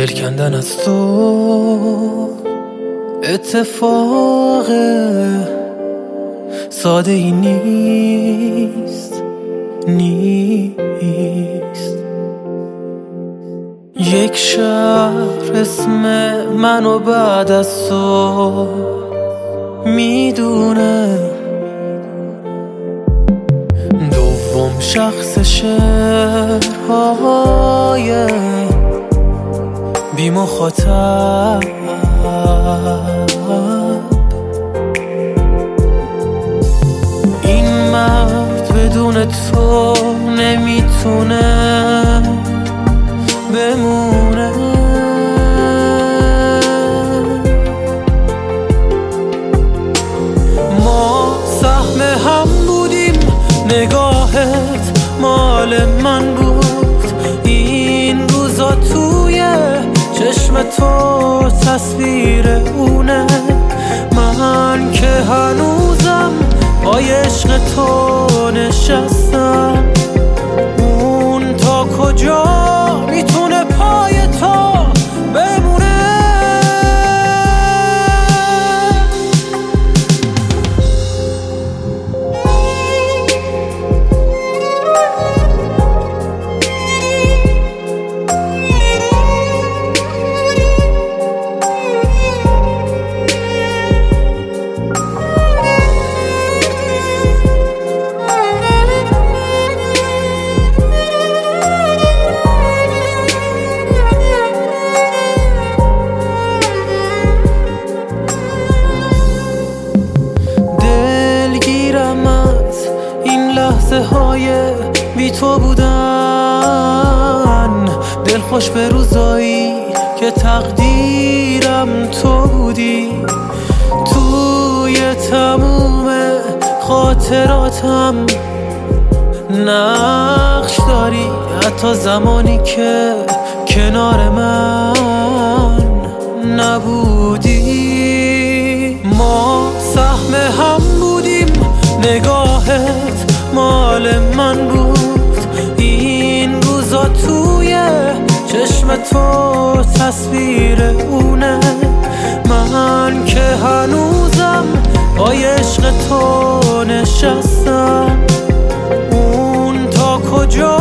کندن از تو اتفاق ساده ای نیست. یک شهر اسم منو بعد از تو میدونه، دوم شخص شعرهای بی مخاطب. این مرد بدون تو نمیتونه بمونه. ما سهم هم بودیم، نگاهت مال من بود. این روزا توی چشم تو تصویر اونه. من که هنوزم پای عشق تو نشستم. اون تا کجا میتونه پای تو بمونه؟ لحظه های بی تو بودن، دلخوش به روزایی که تقدیرم تو بودی. توی تموم خاطراتم نقش داری، حتی زمانی که کنار من نبودی. ما سهم هم بودیم، نگاهت مال من بود. این روزا توی چشم تو تصویر اونه. من که هنوزم پای عشق تو نشستم. اون تا کجا